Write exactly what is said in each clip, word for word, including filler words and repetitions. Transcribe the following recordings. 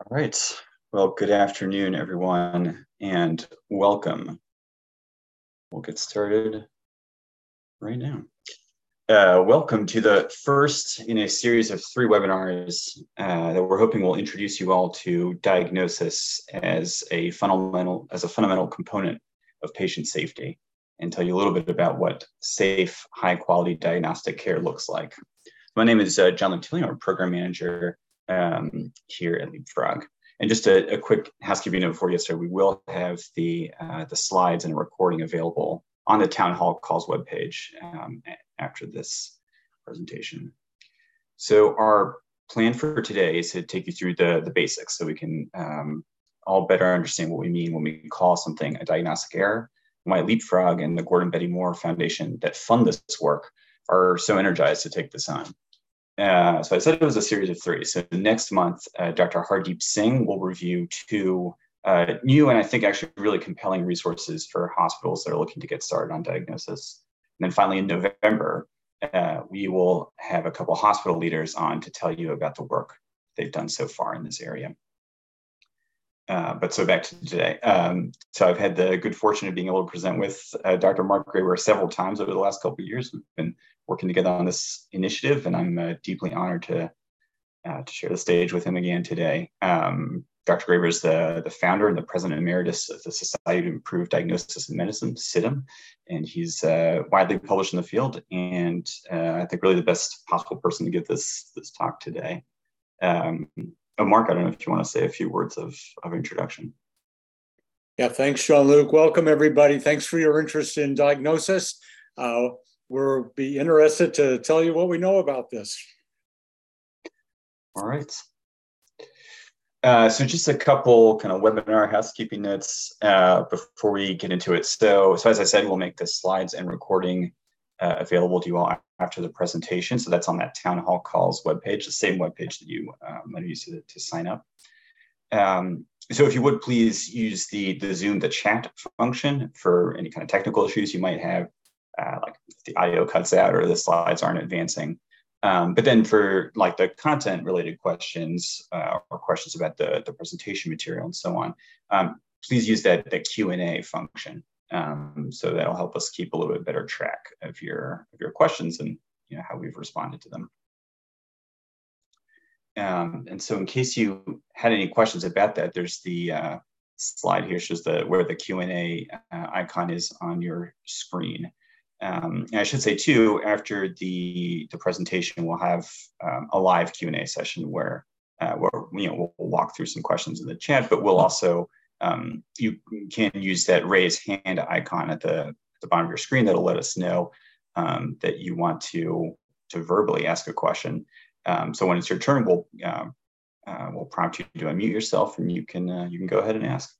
All right. Well, good afternoon, everyone, and welcome. We'll get started right now. Uh, welcome to the first in a series of three webinars uh, that we're hoping will introduce you all to diagnosis as a fundamental as a fundamental component of patient safety, and tell you a little bit about what safe, high-quality diagnostic care looks like. My name is uh, John Lentilian. I'm a program manager um, here at Leapfrog. And just a, a quick housekeeping note before we get started, we will have the, uh, the slides and a recording available on the Town Hall Calls webpage um, after this presentation. So our plan for today is to take you through the, the basics so we can um, all better understand what we mean when we call something a diagnostic error, why Leapfrog and the Gordon Betty Moore Foundation that fund this work are so energized to take this on. Uh, so I said it was a series of three. So next month, uh, Doctor Hardeep Singh will review two uh, new and I think actually really compelling resources for hospitals that are looking to get started on diagnosis. And then finally in November, uh, we will have a couple hospital leaders on to tell you about the work they've done so far in this area. Uh, but so back to today. Um, so I've had the good fortune of being able to present with uh, Doctor Mark Graber several times over the last couple of years. We've been working together on this initiative, and I'm uh, deeply honored to uh, to share the stage with him again today. Um, Doctor Graber is the, the founder and the president emeritus of the Society to Improve Diagnosis in Medicine, S I D M, and he's uh, widely published in the field, and uh, I think really the best possible person to give this, this talk today. Um, oh, Mark, I don't know if you want to say a few words of, of introduction. Yeah, thanks, Jean-Luc. Welcome, everybody. Thanks for your interest in diagnosis. Uh, we'll be interested to tell you what we know about this. All right. Uh, so just a couple kind of webinar housekeeping notes uh, before we get into it. So, so as I said, we'll make the slides and recording uh, available to you all after the presentation. So that's on that Town Hall Calls webpage, the same webpage that you um, might use to, to sign up. Um, so if you would please use the, the Zoom, the chat function for any kind of technical issues you might have, uh, like if the audio cuts out or the slides aren't advancing. Um, but then for like the content related questions uh, or questions about the, the presentation material and so on, um, please use that, that Q and A function. Um, so that'll help us keep a little bit better track of your, of your questions and you know how we've responded to them. Um, and so in case you had any questions about that, there's the uh, slide here shows the where the Q and A uh, icon is on your screen. Um, and I should say too, after the, the presentation, we'll have um, a live Q and A session where, uh, where you know, we'll, we'll walk through some questions in the chat, but we'll also, um, you can use that raise hand icon at the, at the bottom of your screen that'll let us know um, that you want to, to verbally ask a question. Um, so when it's your turn, we'll, uh, uh, we'll prompt you to unmute yourself and you can, uh, you can go ahead and ask.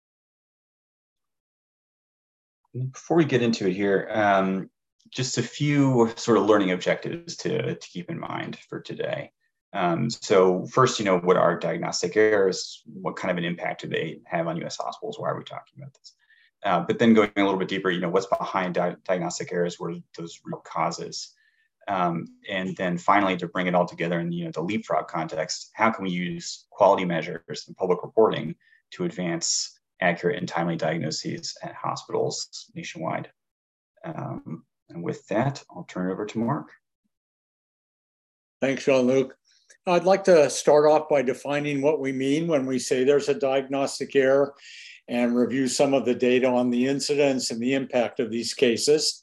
Before we get into it here, um, just a few sort of learning objectives to, to keep in mind for today. Um, so first, you know, what are diagnostic errors? What kind of an impact do they have on U S hospitals? Why are we talking about this? Uh, but then going a little bit deeper, you know, what's behind di diagnostic errors? What are those root causes? Um, and then finally, to bring it all together in you know, the Leapfrog context, how can we use quality measures and public reporting to advance accurate and timely diagnoses at hospitals nationwide? Um, and with that, I'll turn it over to Mark. Thanks, Jean-Luc. I'd like to start off by defining what we mean when we say there's a diagnostic error and review some of the data on the incidence and the impact of these cases.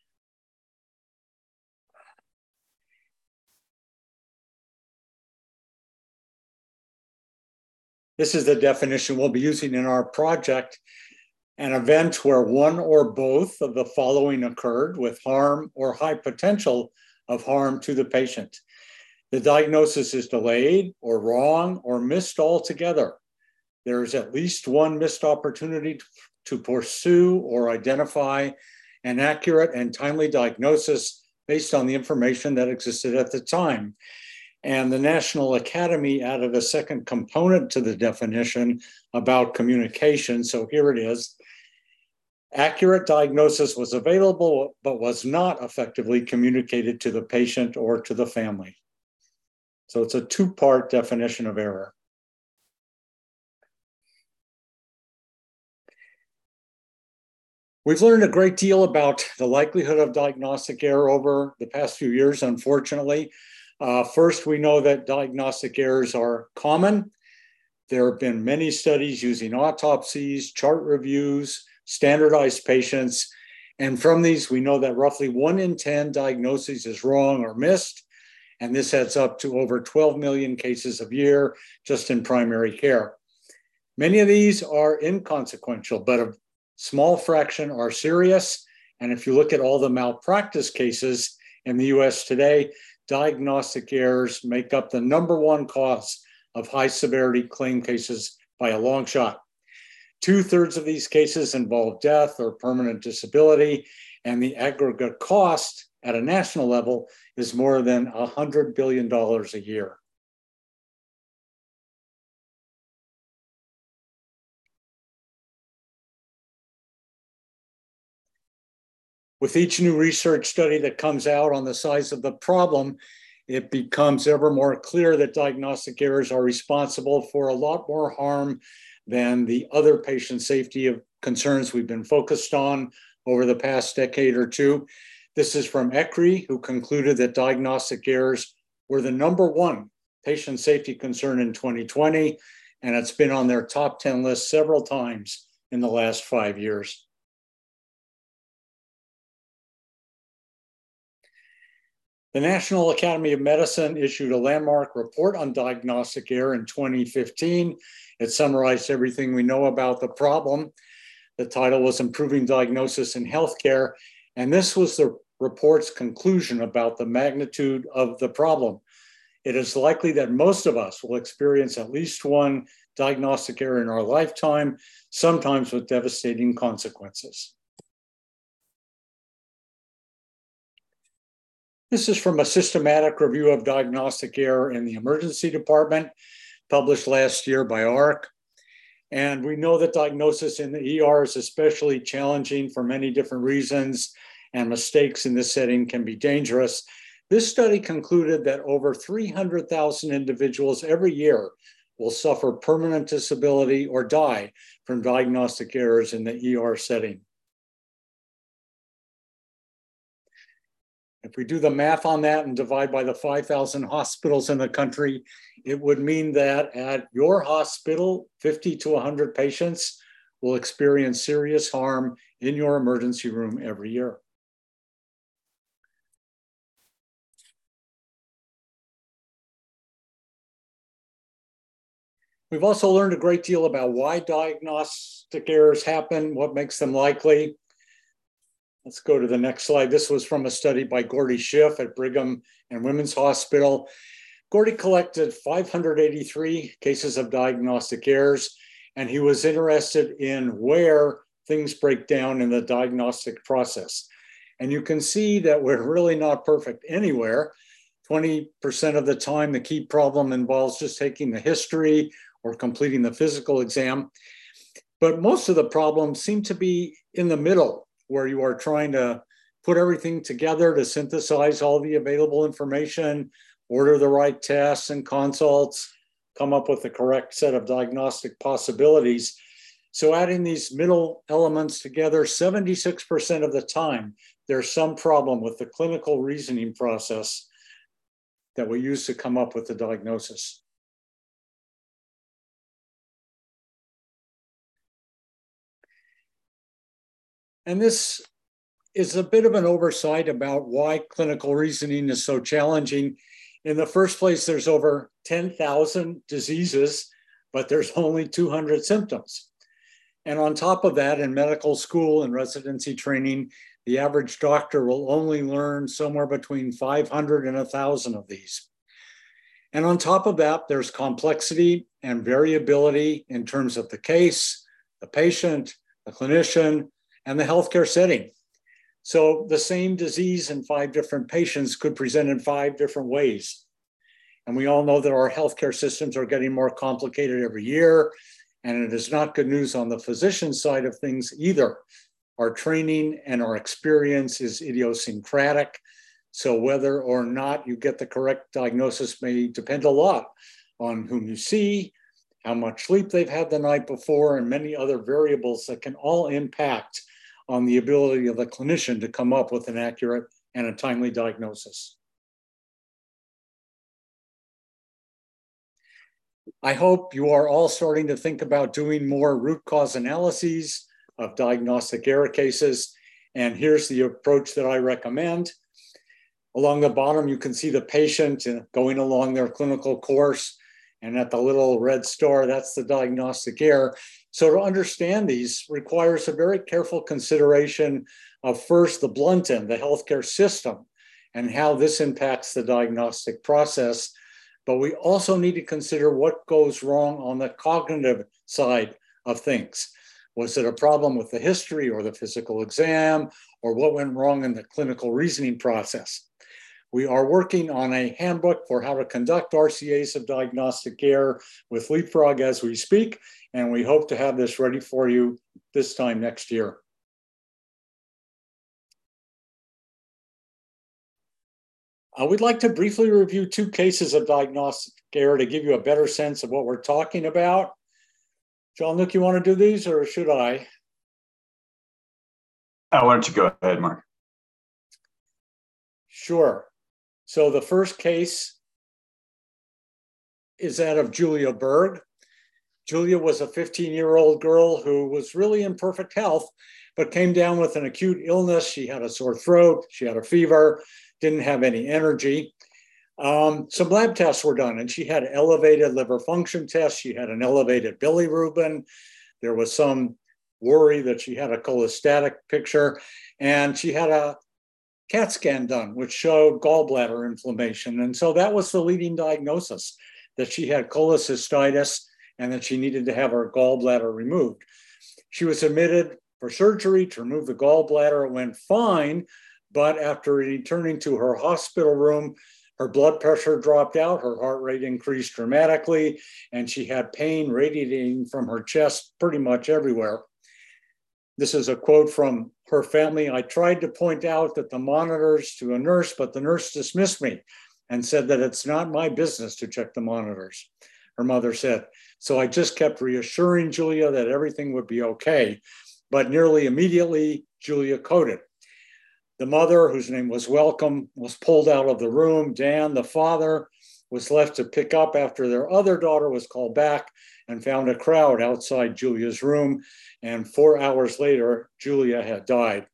This is the definition we'll be using in our project: an event where one or both of the following occurred with harm or high potential of harm to the patient. The diagnosis is delayed or wrong or missed altogether. There is at least one missed opportunity to pursue or identify an accurate and timely diagnosis based on the information that existed at the time. And the National Academy added a second component to the definition about communication. So here it is. Accurate diagnosis was available, but was not effectively communicated to the patient or to the family. So it's a two-part definition of error. We've learned a great deal about the likelihood of diagnostic error over the past few years, unfortunately. Uh, first, we know that diagnostic errors are common. There have been many studies using autopsies, chart reviews, standardized patients. And from these, we know that roughly one in ten diagnoses is wrong or missed. And this adds up to over twelve million cases a year just in primary care. Many of these are inconsequential, but a small fraction are serious. And if you look at all the malpractice cases in the U S today, diagnostic errors make up the number one cause of high severity claim cases by a long shot. Two thirds of these cases involve death or permanent disability, and the aggregate cost at a national level is more than one hundred billion dollars a year. With each new research study that comes out on the size of the problem, it becomes ever more clear that diagnostic errors are responsible for a lot more harm than the other patient safety of concerns we've been focused on over the past decade or two. This is from E C R I, who concluded that diagnostic errors were the number one patient safety concern in twenty twenty, and it's been on their top ten list several times in the last five years. The National Academy of Medicine issued a landmark report on diagnostic error in twenty fifteen. It summarized everything we know about the problem. The title was Improving Diagnosis in Healthcare, and this was the report's conclusion about the magnitude of the problem. It is likely that most of us will experience at least one diagnostic error in our lifetime, sometimes with devastating consequences. This is from a systematic review of diagnostic error in the emergency department, published last year by A R C. And we know that diagnosis in the E R is especially challenging for many different reasons, and mistakes in this setting can be dangerous. This study concluded that over three hundred thousand individuals every year will suffer permanent disability or die from diagnostic errors in the E R setting. If we do the math on that and divide by the five thousand hospitals in the country, it would mean that at your hospital, fifty to one hundred patients will experience serious harm in your emergency room every year. We've also learned a great deal about why diagnostic errors happen, what makes them likely. Let's go to the next slide. This was from a study by Gordy Schiff at Brigham and Women's Hospital. Gordy collected five hundred eighty-three cases of diagnostic errors, and he was interested in where things break down in the diagnostic process. And you can see that we're really not perfect anywhere. twenty percent of the time, the key problem involves just taking the history or completing the physical exam. But most of the problems seem to be in the middle, where you are trying to put everything together to synthesize all the available information, order the right tests and consults, come up with the correct set of diagnostic possibilities. So adding these middle elements together, seventy-six percent of the time, there's some problem with the clinical reasoning process that we use to come up with the diagnosis. And this is a bit of an oversight about why clinical reasoning is so challenging. In the first place, there's over ten thousand diseases, but there's only two hundred symptoms. And on top of that, in medical school and residency training, the average doctor will only learn somewhere between five hundred and one thousand of these. And on top of that, there's complexity and variability in terms of the case, the patient, the clinician, and the healthcare setting. So the same disease in five different patients could present in five different ways. And we all know that our healthcare systems are getting more complicated every year, and it is not good news on the physician side of things either. Our training and our experience is idiosyncratic, so whether or not you get the correct diagnosis may depend a lot on whom you see, how much sleep they've had the night before, and many other variables that can all impact on the ability of the clinician to come up with an accurate and a timely diagnosis. I hope you are all starting to think about doing more root cause analyses of diagnostic error cases. And here's the approach that I recommend. Along the bottom, you can see the patient going along their clinical course. And at the little red star, that's the diagnostic error. So to understand these requires a very careful consideration of first the blunt end, the healthcare system, and how this impacts the diagnostic process. But we also need to consider what goes wrong on the cognitive side of things. Was it a problem with the history or the physical exam, or what went wrong in the clinical reasoning process? We are working on a handbook for how to conduct R C As of diagnostic error with Leapfrog as we speak, and we hope to have this ready for you this time next year. Uh, we'd like to briefly review two cases of diagnostic error to give you a better sense of what we're talking about. Jean-Luc, you want to do these, or should I? Uh, why don't you go ahead, Mark? Sure. So the first case is that of Julia Berg. Julia was a fifteen-year-old girl who was really in perfect health, but came down with an acute illness. She had a sore throat, she had a fever, didn't have any energy. Um, some lab tests were done, and she had elevated liver function tests. She had an elevated bilirubin. There was some worry that she had a cholestatic picture, and she had a CAT scan done, which showed gallbladder inflammation. And so that was the leading diagnosis, that she had cholecystitis and that she needed to have her gallbladder removed. She was admitted for surgery to remove the gallbladder. It went fine, but after returning to her hospital room, her blood pressure dropped out, her heart rate increased dramatically, and she had pain radiating from her chest pretty much everywhere. This is a quote from her family. "I tried to point out that the monitors to a nurse, but the nurse dismissed me and said that it's not my business to check the monitors," her mother said. "So I just kept reassuring Julia that everything would be okay." But nearly immediately, Julia coded. The mother, whose name was Welcome, was pulled out of the room. Dan, the father, was left to pick up after their other daughter was called back and found a crowd outside Julia's room. And four hours later, Julia had died.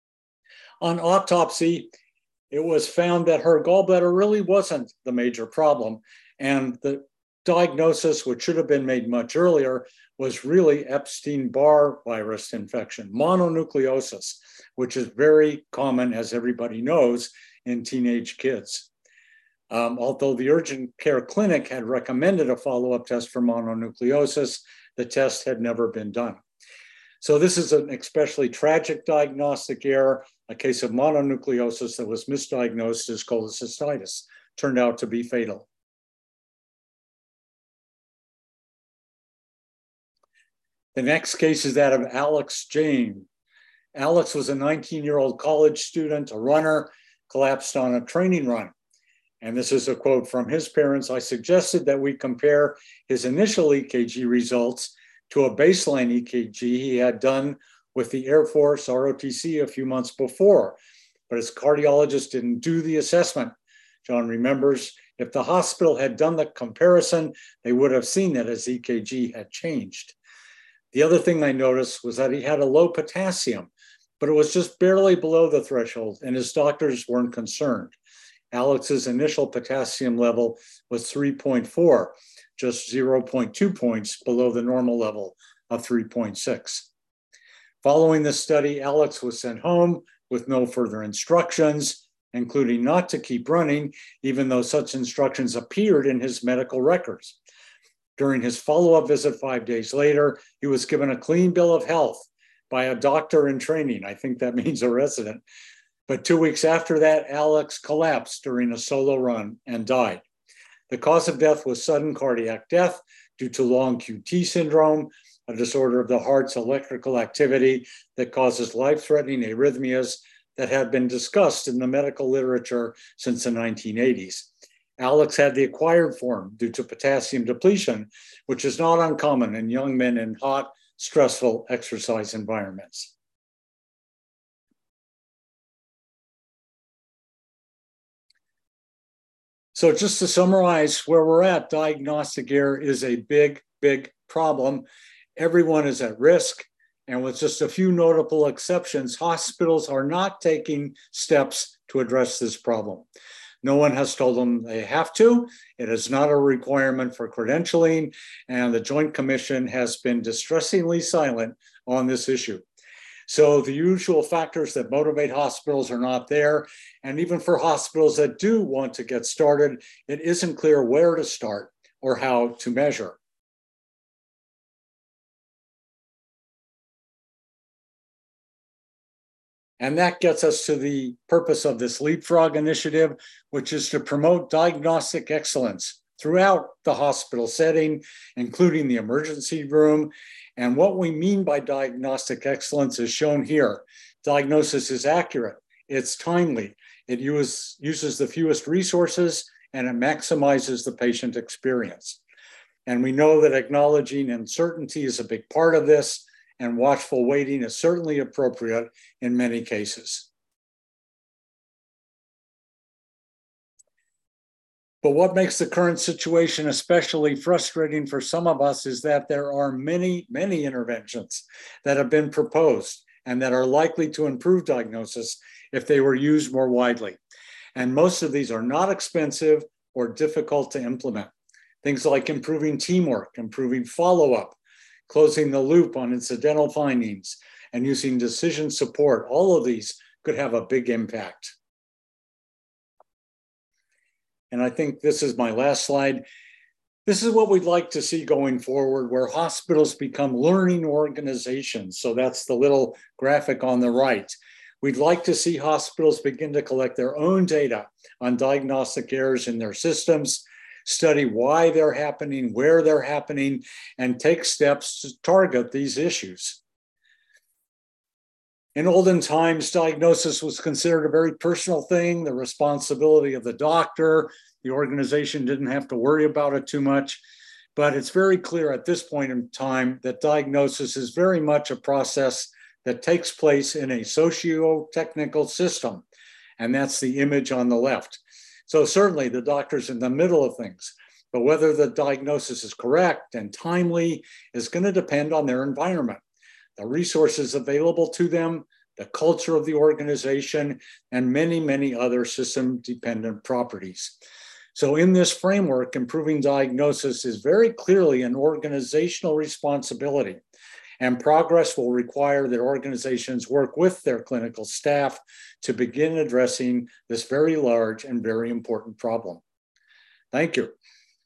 On autopsy, it was found that her gallbladder really wasn't the major problem. And the diagnosis, which should have been made much earlier, was really Epstein-Barr virus infection, mononucleosis, which is very common, as everybody knows, in teenage kids. Um, although the urgent care clinic had recommended a follow-up test for mononucleosis, the test had never been done. So this is an especially tragic diagnostic error, a case of mononucleosis that was misdiagnosed as cholecystitis, turned out to be fatal. The next case is that of Alex Jane. Alex was a nineteen-year-old college student, a runner, collapsed on a training run. And this is a quote from his parents. "I suggested that we compare his initial E K G results to a baseline E K G he had done with the Air Force R O T C a few months before, but his cardiologist didn't do the assessment." John remembers, if the hospital had done the comparison, they would have seen that his E K G had changed. The other thing I noticed was that he had a low potassium, but it was just barely below the threshold, and his doctors weren't concerned. Alex's initial potassium level was three point four, just zero point two points below the normal level of three point six. Following this study, Alex was sent home with no further instructions, including not to keep running, even though such instructions appeared in his medical records. During his follow-up visit five days later, he was given a clean bill of health by a doctor in training. I think that means a resident. But two weeks after that, Alex collapsed during a solo run and died. The cause of death was sudden cardiac death due to long Q T syndrome, a disorder of the heart's electrical activity that causes life-threatening arrhythmias that had been discussed in the medical literature since the nineteen eighties. Alex had the acquired form due to potassium depletion, which is not uncommon in young men in hot, stressful exercise environments. So just to summarize where we're at, diagnostic error is a big, big problem. Everyone is at risk. And with just a few notable exceptions, hospitals are not taking steps to address this problem. No one has told them they have to. It is not a requirement for credentialing, and the Joint Commission has been distressingly silent on this issue. So the usual factors that motivate hospitals are not there. And even for hospitals that do want to get started, it isn't clear where to start or how to measure. And that gets us to the purpose of this Leapfrog initiative, which is to promote diagnostic excellence throughout the hospital setting, including the emergency room. And what we mean by diagnostic excellence is shown here. Diagnosis is accurate, it's timely, it use, uses the fewest resources, and it maximizes the patient experience. And we know that acknowledging uncertainty is a big part of this, and watchful waiting is certainly appropriate in many cases. But what makes the current situation especially frustrating for some of us is that there are many, many interventions that have been proposed and that are likely to improve diagnosis if they were used more widely. And most of these are not expensive or difficult to implement. Things like improving teamwork, improving follow-up, closing the loop on incidental findings, and using decision support. All of these could have a big impact. And I think this is my last slide. This is what we'd like to see going forward, where hospitals become learning organizations. So that's the little graphic on the right. We'd like to see hospitals begin to collect their own data on diagnostic errors in their systems, study why they're happening, where they're happening, and take steps to target these issues. In olden times, diagnosis was considered a very personal thing, the responsibility of the doctor. The organization didn't have to worry about it too much. But it's very clear at this point in time that diagnosis is very much a process that takes place in a socio-technical system. And that's the image on the left. So certainly the doctor's in the middle of things, but whether the diagnosis is correct and timely is going to depend on their environment, the resources available to them, the culture of the organization, and many, many other system-dependent properties. So in this framework, improving diagnosis is very clearly an organizational responsibility, and progress will require that organizations work with their clinical staff to begin addressing this very large and very important problem. Thank you.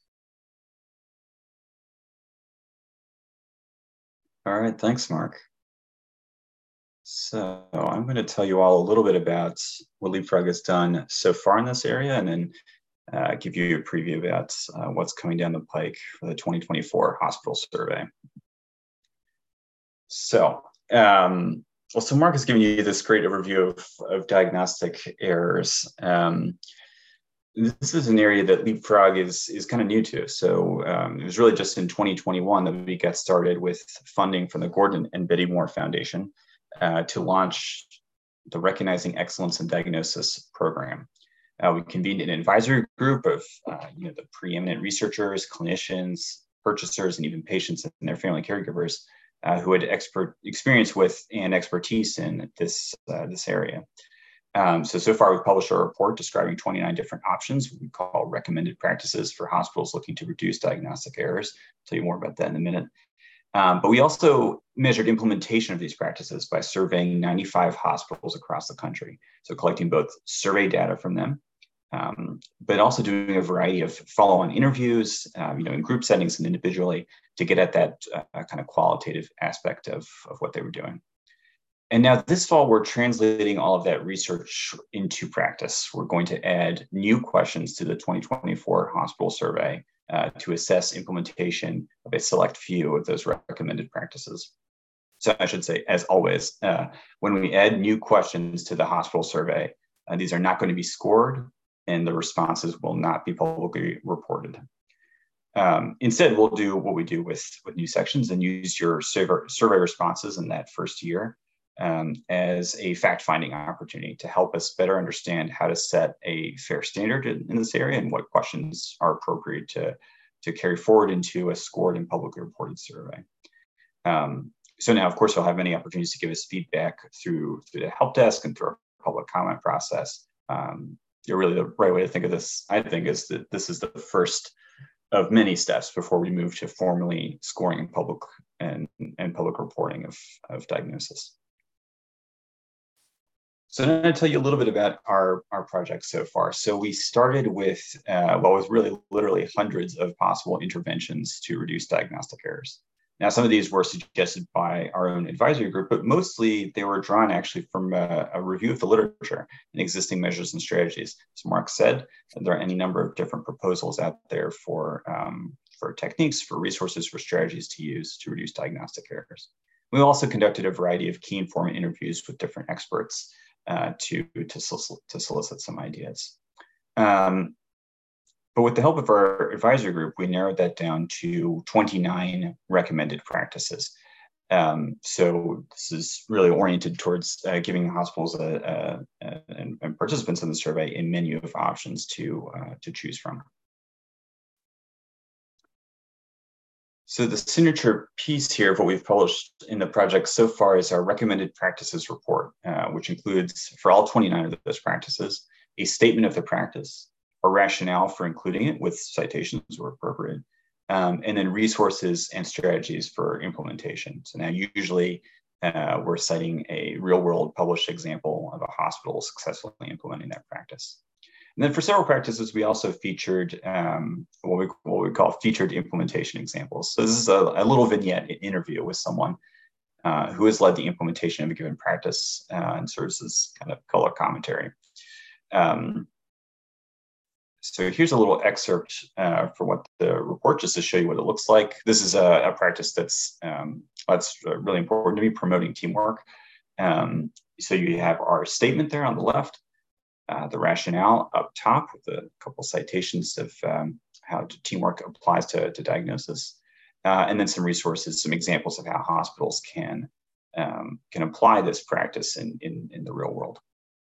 All right, thanks, Mark. So I'm going to tell you all a little bit about what Leapfrog has done so far in this area, and then uh, give you a preview about uh, what's coming down the pike for the twenty twenty-four hospital survey. So, um, well, so Mark has given you this great overview of, of diagnostic errors. Um, this is an area that Leapfrog is, is kind of new to. So um, it was really just in twenty twenty-one that we got started with funding from the Gordon and Betty Moore Foundation uh, to launch the Recognizing Excellence in Diagnosis program. Uh, we convened an advisory group of uh, you know, the preeminent researchers, clinicians, purchasers, and even patients and their family caregivers uh, who had expert experience with and expertise in this, uh, this area. Um, so, so far we've published a report describing twenty-nine different options we call recommended practices for hospitals looking to reduce diagnostic errors. I'll tell you more about that in a minute. Um, but we also measured implementation of these practices by surveying ninety-five hospitals across the country. So collecting both survey data from them, um, but also doing a variety of follow-on interviews, um, you know, in group settings and individually to get at that uh, kind of qualitative aspect of, of what they were doing. And now this fall, we're translating all of that research into practice. We're going to add new questions to the twenty twenty-four hospital survey uh, to assess implementation of a select few of those recommended practices. So I should say, as always, uh, when we add new questions to the hospital survey, uh, these are not going to be scored and the responses will not be publicly reported. Um, instead, we'll do what we do with, with new sections and use your survey, survey responses in that first year um, as a fact-finding opportunity to help us better understand how to set a fair standard in, in this area and what questions are appropriate to, to carry forward into a scored and publicly reported survey. Um, so now, of course, we'll have many opportunities to give us feedback through, through the help desk and through our public comment process. Um, really the right way to think of this, I think, is that this is the first of many steps before we move to formally scoring and public and, and public reporting of, of diagnosis. So I'm going to tell you a little bit about our, our project so far. So we started with, uh, well, with really literally hundreds of possible interventions to reduce diagnostic errors. Now, some of these were suggested by our own advisory group, but mostly they were drawn actually from a, a review of the literature and existing measures and strategies. As Mark said, there are any number of different proposals out there for, um, for techniques, for resources, for strategies to use to reduce diagnostic errors. We also conducted a variety of key informant interviews with different experts uh, to, to, solicit, to solicit some ideas. Um, But with the help of our advisory group, we narrowed that down to twenty-nine recommended practices. Um, so this is really oriented towards uh, giving hospitals a, a, a, and, and participants in the survey a menu of options to, uh, to choose from. So the signature piece here of what we've published in the project so far is our recommended practices report, uh, which includes, for all twenty-nine of those practices, a statement of the practice, a rationale for including it with citations where appropriate, um, and then resources and strategies for implementation. So now usually uh, we're citing a real world published example of a hospital successfully implementing that practice. And then for several practices, we also featured um, what, we, what we call featured implementation examples. So this is a, a little vignette interview with someone uh, who has led the implementation of a given practice uh, and serves as kind of color commentary. Um, So here's a little excerpt uh, for what the report, just to show you what it looks like. This is a, a practice that's, um, that's really important to me, promoting teamwork. Um, so you have our statement there on the left, uh, the rationale up top with a couple citations of um, how teamwork applies to, to diagnosis, uh, and then some resources, some examples of how hospitals can, um, can apply this practice in, in, in the real world.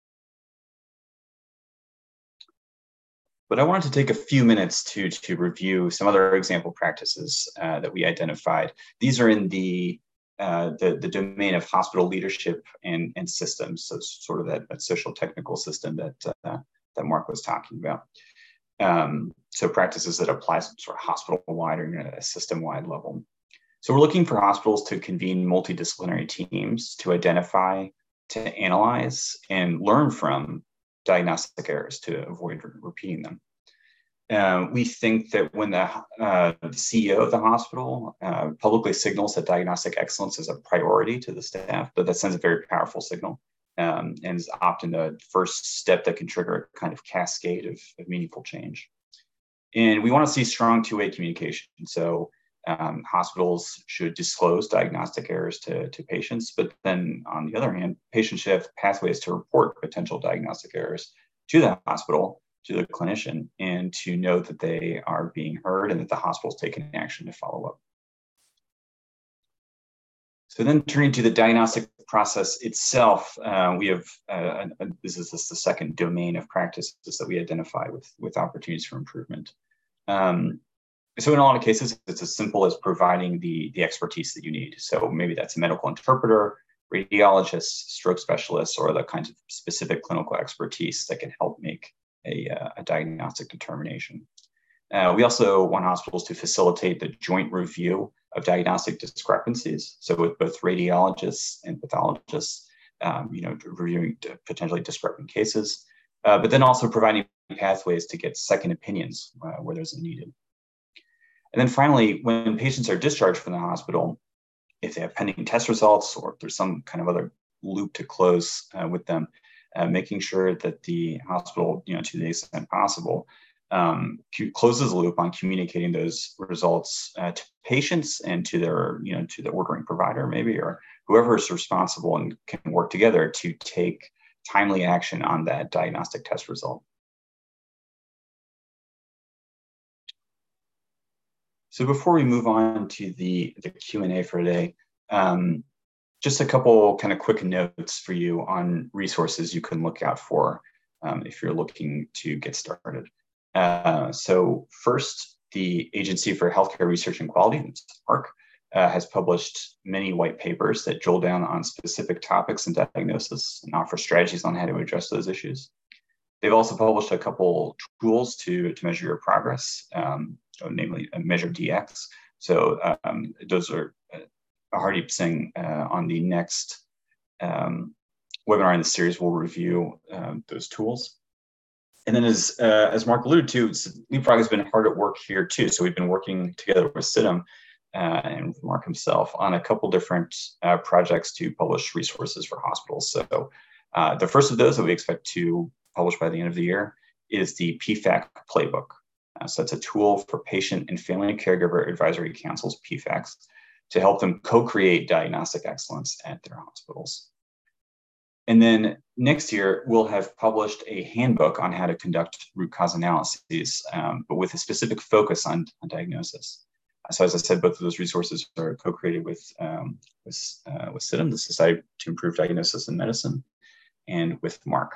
But I wanted to take a few minutes to, to review some other example practices uh, that we identified. These are in the, uh, the, the domain of hospital leadership and, and systems, so sort of that, that social technical system that, uh, that Mark was talking about. Um, so practices that apply sort of hospital-wide or at a system-wide level. So we're looking for hospitals to convene multidisciplinary teams to identify, to analyze, and learn from diagnostic errors to avoid re repeating them. Uh, we think that when the, uh, the C E O of the hospital uh, publicly signals that diagnostic excellence is a priority to the staff, that that sends a very powerful signal um, and is often the first step that can trigger a kind of cascade of, of meaningful change. And we want to see strong two-way communication. So um, hospitals should disclose diagnostic errors to, to patients, but then on the other hand, patients should have pathways to report potential diagnostic errors to the hospital, to the clinician, and to know that they are being heard and that the hospital is taking action to follow up. So then turning to the diagnostic process itself, uh, we have, uh, a, this is just the second domain of practices that we identify with, with opportunities for improvement. Um, So in a lot of cases, it's as simple as providing the, the expertise that you need. So maybe that's a medical interpreter, radiologist, stroke specialists, or the kinds of specific clinical expertise that can help make a, uh, a diagnostic determination. Uh, we also want hospitals to facilitate the joint review of diagnostic discrepancies. So with both radiologists and pathologists, um, you know, reviewing potentially discrepant cases, uh, but then also providing pathways to get second opinions uh, where those are needed. And then finally, when patients are discharged from the hospital, if they have pending test results or if there's some kind of other loop to close uh, with them, uh, making sure that the hospital, you know, to the extent possible, um, closes the loop on communicating those results uh, to patients and to their, you know, to the ordering provider maybe, or whoever is responsible and can work together to take timely action on that diagnostic test result. So before we move on to the, the Q and A for today, um, just a couple kind of quick notes for you on resources you can look out for um, if you're looking to get started. Uh, so first, the Agency for Healthcare Research and Quality, A H R C, uh, has published many white papers that drill down on specific topics in diagnosis and offer strategies on how to address those issues. They've also published a couple tools to, to measure your progress, um, namely Measure D X. So um, those are uh, Hardeep Singh uh, on the next um, webinar in the series will review um, those tools. And then as, uh, as Mark alluded to, Leapfrog has been hard at work here too. So we've been working together with C I T M uh, and Mark himself on a couple different uh, projects to publish resources for hospitals. So uh, the first of those that we expect to publish by the end of the year is the P FAC Playbook. Uh, so it's a tool for patient and family caregiver advisory councils, P FACs, to help them co-create diagnostic excellence at their hospitals. And then next year, we'll have published a handbook on how to conduct root cause analyses, um, but with a specific focus on, on diagnosis. So as I said, both of those resources are co-created with, um, with, uh, with C I T M, the Society to Improve Diagnosis in Medicine, and with Mark.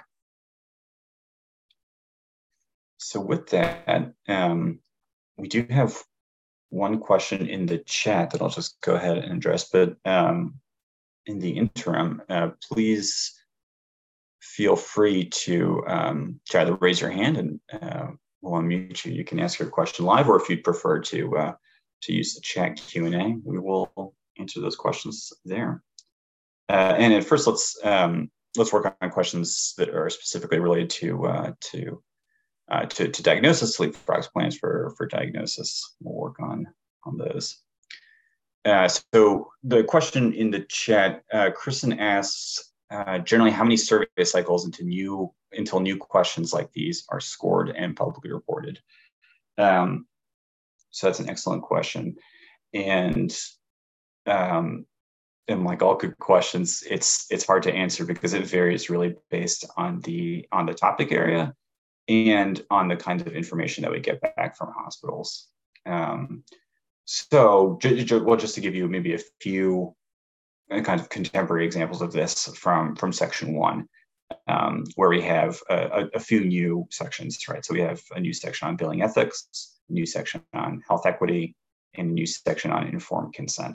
So with that, um, we do have one question in the chat that I'll just go ahead and address, but um, in the interim, uh, please feel free to, um, to either raise your hand and uh, we'll unmute you. You can ask your question live, or if you'd prefer to, uh, to use the chat Q and A, we will answer those questions there. Uh, and at first, let's, um, let's work on questions that are specifically related to, uh, to Uh, to, to diagnosis, Leapfrog's plans for, for diagnosis. We'll work on, on those. Uh, so the question in the chat, uh, Kristen asks, uh, generally how many survey cycles into new, until new questions like these are scored and publicly reported? Um, so that's an excellent question. And, um, and like all good questions, it's, it's hard to answer because it varies really based on the, on the topic area and on the kinds of information that we get back from hospitals. Um, so, j j well, just to give you maybe a few kind of contemporary examples of this from, from section one, um, where we have a, a few new sections, right? So we have a new section on billing ethics, a new section on health equity, and a new section on informed consent.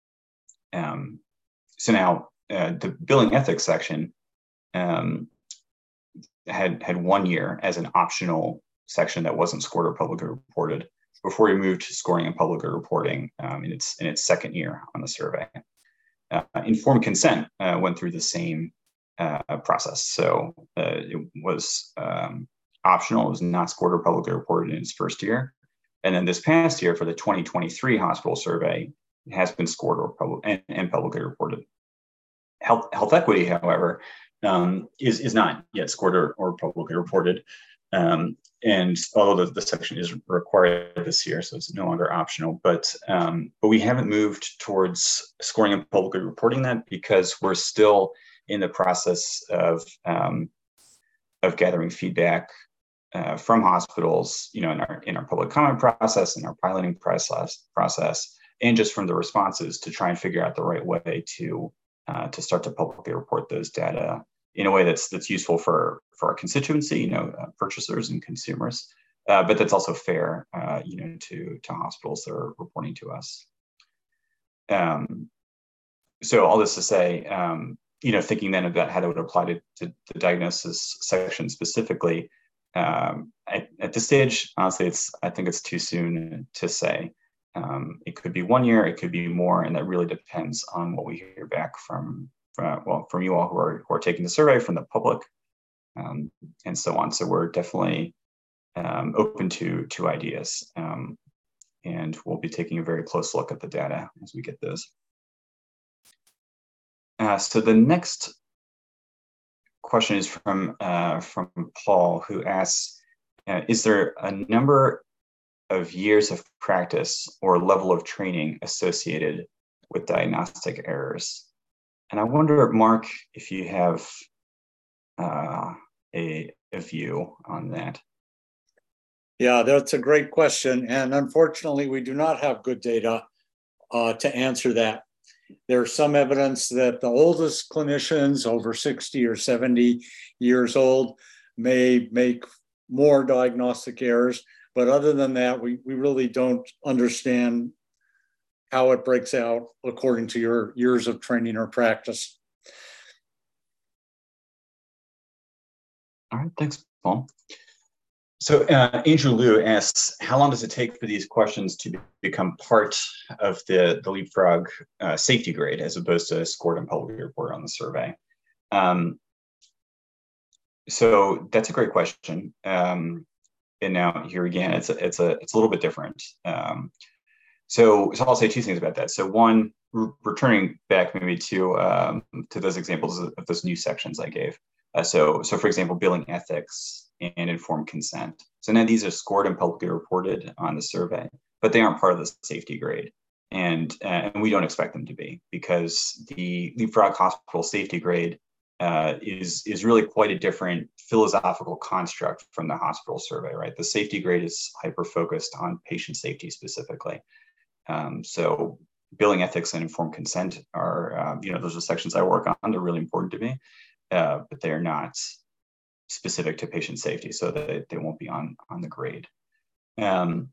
Um, so now uh, the billing ethics section, um, had had one year as an optional section that wasn't scored or publicly reported before we moved to scoring and publicly reporting um, in its in its second year on the survey. Uh, informed consent uh, went through the same uh, process. So uh, it was um, optional. It was not scored or publicly reported in its first year. And then this past year for the twenty twenty-three hospital survey, it has been scored or public and, and publicly reported. Health, health equity, however, Um, is, is not yet scored or, or publicly reported. Um, and although the, the section is required this year, so it's no longer optional, but, um, but we haven't moved towards scoring and publicly reporting that because we're still in the process of, um, of gathering feedback uh, from hospitals, you know, in our, in our public comment process, in our piloting process, process, and just from the responses to try and figure out the right way to, uh, to start to publicly report those data in a way that's that's useful for for our constituency, you know, uh, purchasers and consumers, uh, but that's also fair, uh, you know, to to hospitals that are reporting to us. Um, so all this to say, um, you know, thinking then about how that would apply to, to the diagnosis section specifically, um, at, at this stage, honestly, it's I think it's too soon to say. Um, it could be one year, it could be more, and that really depends on what we hear back from, uh, well, from you all who are who are taking the survey, from the public, um, and so on. So we're definitely um, open to to ideas, um, and we'll be taking a very close look at the data as we get those. Uh, so the next question is from uh, from Paul, who asks, uh, "Is there a number of years of practice or level of training associated with diagnostic errors?" And I wonder, Mark, if you have uh, a, a view on that. Yeah, that's a great question. And unfortunately, we do not have good data uh, to answer that. There's some evidence that the oldest clinicians, over sixty or seventy years old, may make more diagnostic errors. But other than that, we, we really don't understand how it breaks out according to your years of training or practice. All right, thanks, Paul. So uh, Andrew Liu asks, how long does it take for these questions to become part of the, the Leapfrog uh, safety grade as opposed to scored and publicly reported on the survey? Um, so that's a great question. Um, and now here again, it's a, it's a, it's a little bit different. Um, so, so I'll say two things about that. So one, re returning back maybe to, um, to those examples of, of those new sections I gave. Uh, so, so for example, billing ethics and informed consent. So now these are scored and publicly reported on the survey, but they aren't part of the safety grade. And, uh, and we don't expect them to be, because the Leapfrog Hospital safety grade uh, is, is really quite a different philosophical construct from the hospital survey, right? The safety grade is hyper-focused on patient safety specifically. Um, so billing ethics and informed consent are, uh, you know, those are sections I work on. They're really important to me, uh, but they're not specific to patient safety, so that they won't be on, on the grade. Um,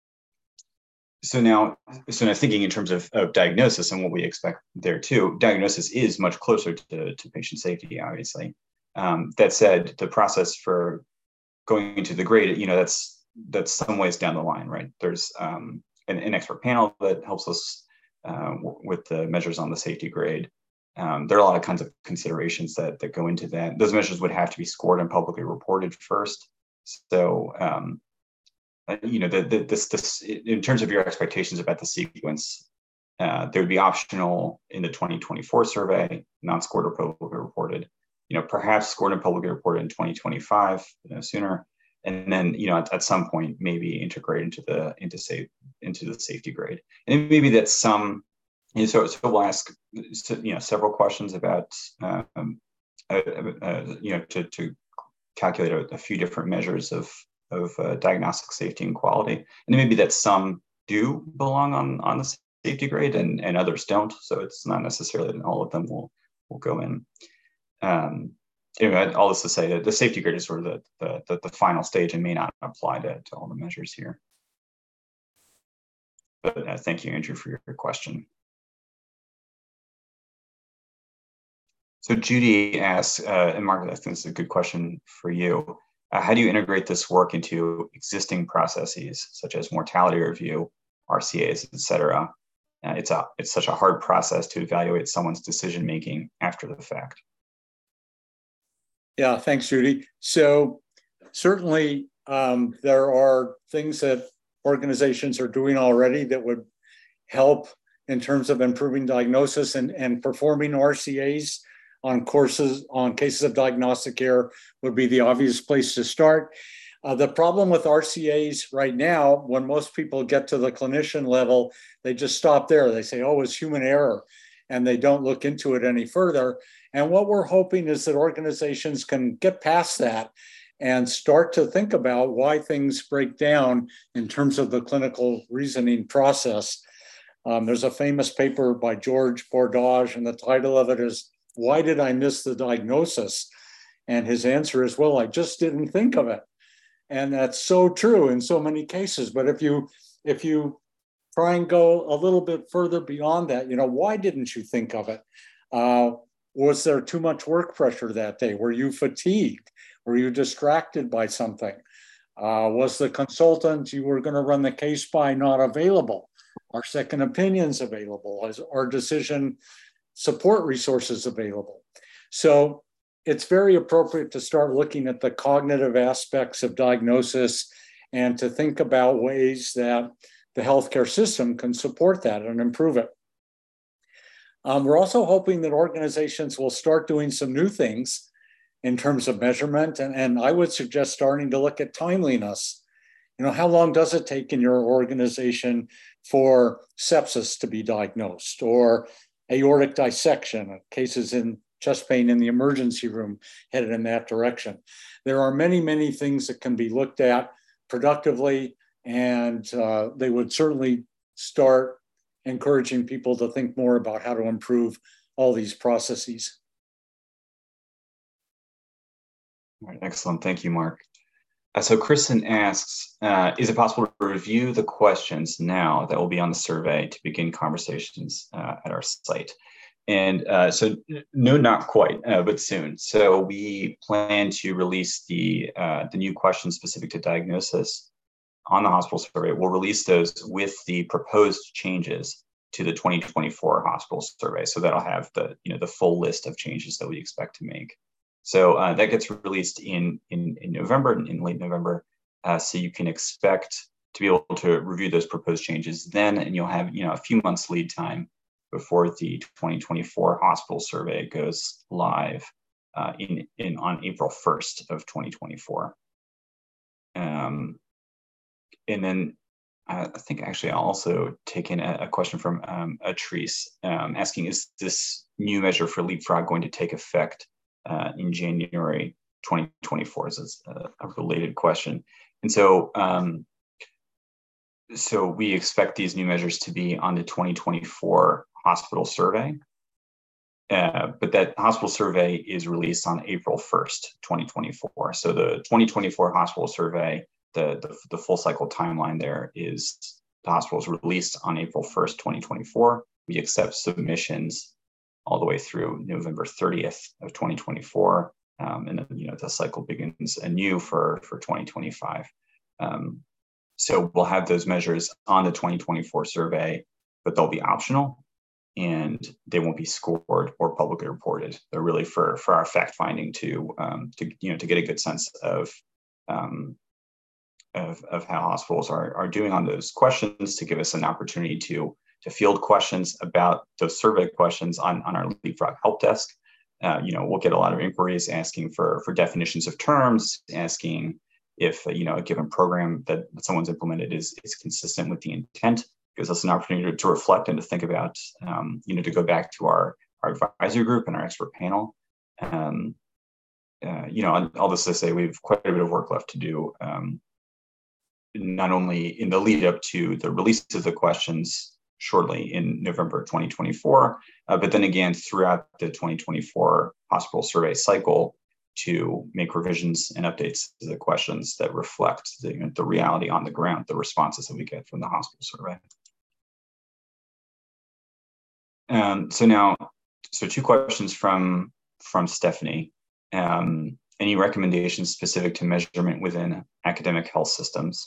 so now, so now thinking in terms of, of diagnosis and what we expect there too, diagnosis is much closer to, to patient safety, obviously. Um, that said, the process for going into the grade, you know, that's, that's some ways down the line, right? There's um, an, an expert panel that helps us uh, with the measures on the safety grade. Um, there are a lot of kinds of considerations that, that go into that. Those measures would have to be scored and publicly reported first. So, um, you know, the, the, this, this, in terms of your expectations about the sequence, uh, they would be optional in the twenty twenty-four survey, non-scored or publicly reported. You know, perhaps scored and publicly reported in twenty twenty-five, you know, sooner, and then, you know, at, at some point maybe integrate into the into safe into the safety grade, and maybe that's some. And so, so we'll ask, you know, several questions about, um, uh, uh, you know, to, to calculate a, a few different measures of, of uh, diagnostic safety and quality. And maybe that some do belong on, on the safety grade and, and others don't. So it's not necessarily that all of them will, will go in. Um, anyway, all this to say that the safety grade is sort of the, the, the, the final stage and may not apply to, to all the measures here. But uh, thank you, Andrew, for your, your question. So Judy asks, uh, and Margaret, I think this is a good question for you. Uh, how do you integrate this work into existing processes, such as mortality review, R C As, et cetera? Uh, it's, a, it's such a hard process to evaluate someone's decision-making after the fact. Yeah, thanks, Judy. So certainly um, there are things that organizations are doing already that would help in terms of improving diagnosis and, and performing R C As on courses, on cases of diagnostic error would be the obvious place to start. Uh, the problem with R C As right now, when most people get to the clinician level, they just stop there. They say, oh, it's human error, and they don't look into it any further. And what we're hoping is that organizations can get past that and start to think about why things break down in terms of the clinical reasoning process. Um, there's a famous paper by George Bordage, and the title of it is, "Why Did I Miss the Diagnosis?" And his answer is, well, I just didn't think of it. And that's so true in so many cases. But if you, if you try and go a little bit further beyond that, you know, why didn't you think of it? Uh, was there too much work pressure that day? Were you fatigued? Were you distracted by something? Uh, was the consultant you were going to run the case by not available? Are second opinions available? Is our decision support resources available? So it's very appropriate to start looking at the cognitive aspects of diagnosis and to think about ways that the healthcare system can support that and improve it. Um, we're also hoping that organizations will start doing some new things in terms of measurement, and, and I would suggest starting to look at timeliness. You know, how long does it take in your organization for sepsis to be diagnosed, or aortic dissection, cases in chest pain in the emergency room headed in that direction? There are many, many things that can be looked at productively, and uh, they would certainly start encouraging people to think more about how to improve all these processes. All right, excellent. Thank you, Mark. Uh, so Kristen asks, uh, is it possible to review the questions now that will be on the survey to begin conversations uh, at our site? And uh, so, no, not quite, uh, but soon. So we plan to release the uh, the new questions specific to diagnosis on the hospital survey. We'll release those with the proposed changes to the twenty twenty-four hospital survey. So that'll have the you know the full list of changes that we expect to make. So uh, that gets released in in, in November, in late November. Uh, so you can expect to be able to review those proposed changes then, and you'll have you know a few months lead time before the twenty twenty-four hospital survey goes live uh, in, in on April first of twenty twenty-four. Um, and then uh, I think actually I'll also take in a, a question from um, Atrice um, asking, is this new measure for Leapfrog going to take effect uh, in January twenty twenty-four? So it's a, a related question. And so, um, so we expect these new measures to be on the twenty twenty-four hospital survey, uh, but that hospital survey is released on April first, twenty twenty-four. So the twenty twenty-four hospital survey, the, the, the full cycle timeline there is the hospital is released on April first, twenty twenty-four. We accept submissions all the way through November thirtieth of twenty twenty-four. Um, and then, you know, the cycle begins anew for, for twenty twenty-five. Um, so we'll have those measures on the twenty twenty-four survey, but they'll be optional, and they won't be scored or publicly reported. They're really for for our fact finding to um, to you know to get a good sense of um, of, of how hospitals are are doing on those questions, to give us an opportunity to to field questions about those survey questions on on our Leapfrog help desk. Uh, you know, we'll get a lot of inquiries asking for for definitions of terms, asking if you know a given program that someone's implemented is is consistent with the intent. Gives us an opportunity to, to reflect and to think about, um, you know, to go back to our, our advisory group and our expert panel. Um, uh, you know, all this to say, we have quite a bit of work left to do, um, not only in the lead up to the release of the questions shortly in November twenty twenty-four, uh, but then again throughout the twenty twenty-four hospital survey cycle to make revisions and updates to the questions that reflect the, you know, the reality on the ground, the responses that we get from the hospital survey. Um, so now, so two questions from, from Stephanie. Um, any recommendations specific to measurement within academic health systems?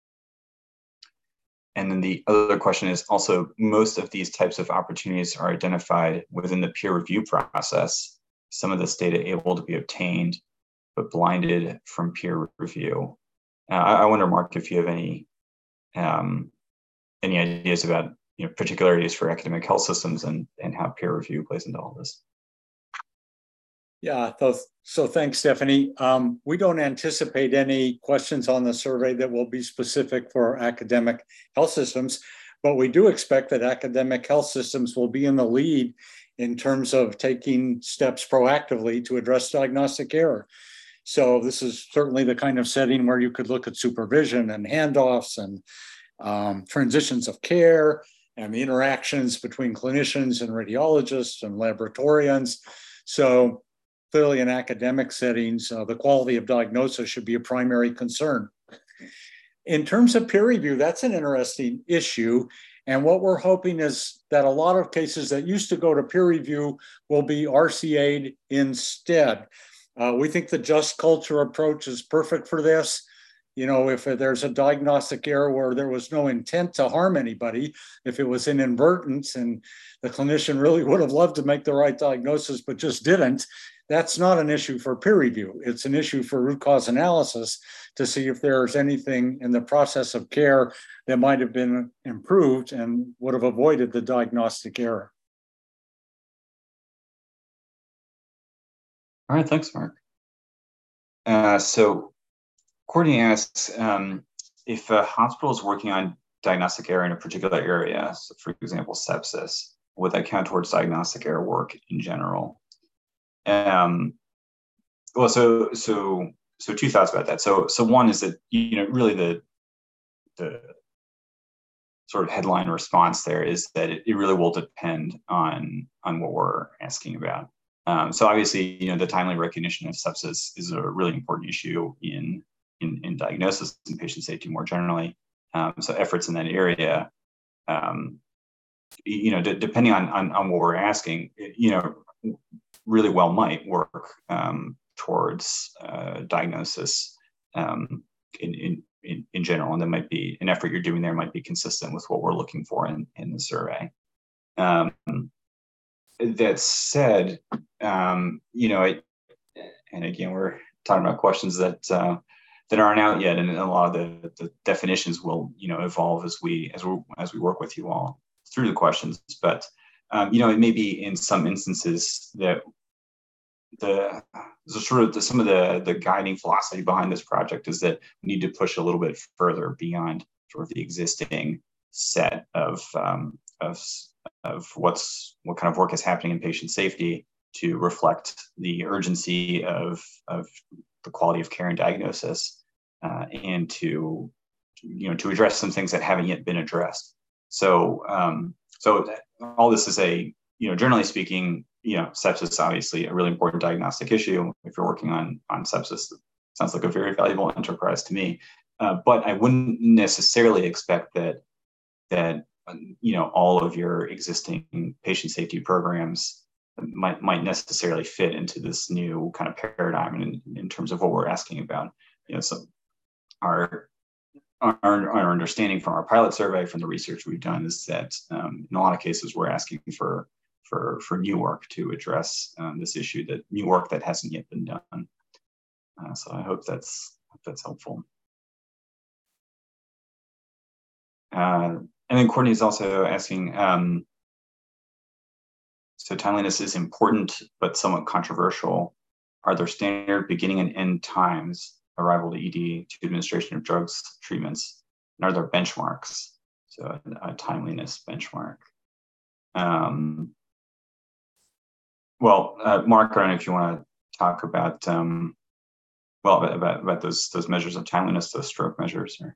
And then the other question is also, most of these types of opportunities are identified within the peer review process. Some of this data able to be obtained, but blinded from peer review. Uh, I, I wonder, Mark, if you have any um, any ideas about you know, particularities for academic health systems and, and how peer review plays into all this. Yeah, so, so thanks, Stephanie. Um, we don't anticipate any questions on the survey that will be specific for academic health systems, but we do expect that academic health systems will be in the lead in terms of taking steps proactively to address diagnostic error. So this is certainly the kind of setting where you could look at supervision and handoffs and um, transitions of care and the interactions between clinicians and radiologists and laboratorians. So clearly in academic settings, uh, the quality of diagnosis should be a primary concern. In terms of peer review, that's an interesting issue. And what we're hoping is that a lot of cases that used to go to peer review will be R C A'd instead. Uh, we think the just culture approach is perfect for this. You know, if there's a diagnostic error where there was no intent to harm anybody, if it was inadvertence and the clinician really would have loved to make the right diagnosis but just didn't, that's not an issue for peer review. It's an issue for root cause analysis to see if there's anything in the process of care that might have been improved and would have avoided the diagnostic error. All right, thanks, Mark. Uh, so Courtney asks, um, if a hospital is working on diagnostic error in a particular area, so for example, sepsis, would that count towards diagnostic error work in general? Um, well, so so so two thoughts about that. So so one is that you know really the the sort of headline response there is that it, it really will depend on, on what we're asking about. Um, so obviously, you know, the timely recognition of sepsis is a really important issue in, in, in diagnosis and patient safety more generally. Um, so efforts in that area, um, you know, d- depending on, on, on what we're asking, you know, really well might work um, towards uh, diagnosis um, in, in, in, in general. And that might be an effort you're doing there might be consistent with what we're looking for in, in the survey. Um, that said, um, you know, it, and again, we're talking about questions that uh, that aren't out yet, and a lot of the, the definitions will, you know, evolve as we as we as we work with you all through the questions. But um, you know, it may be in some instances that the, the sort of the, some of the the guiding philosophy behind this project is that we need to push a little bit further beyond sort of the existing set of um, of of what's what kind of work is happening in patient safety to reflect the urgency of of the quality of care and diagnosis, uh, and to you know to address some things that haven't yet been addressed. So um, so all this is a you know generally speaking, you know sepsis is obviously a really important diagnostic issue. If you're working on on sepsis, it sounds like a very valuable enterprise to me. Uh, but I wouldn't necessarily expect that that you know all of your existing patient safety programs might might necessarily fit into this new kind of paradigm in, in terms of what we're asking about. You know, so our our, our understanding from our pilot survey, from the research we've done, is that um, in a lot of cases we're asking for for for new work to address um, this issue, that new work that hasn't yet been done. Uh, so I hope that's hope that's helpful. Uh, and then Courtney is also asking, um, so timeliness is important, but somewhat controversial. Are there standard beginning and end times, arrival to E D, to administration of drugs, treatments? And are there benchmarks? So a, a timeliness benchmark. Um, well, uh, Mark, I don't know if you want to talk about, um, well, about, about those, those measures of timeliness, those stroke measures. Or...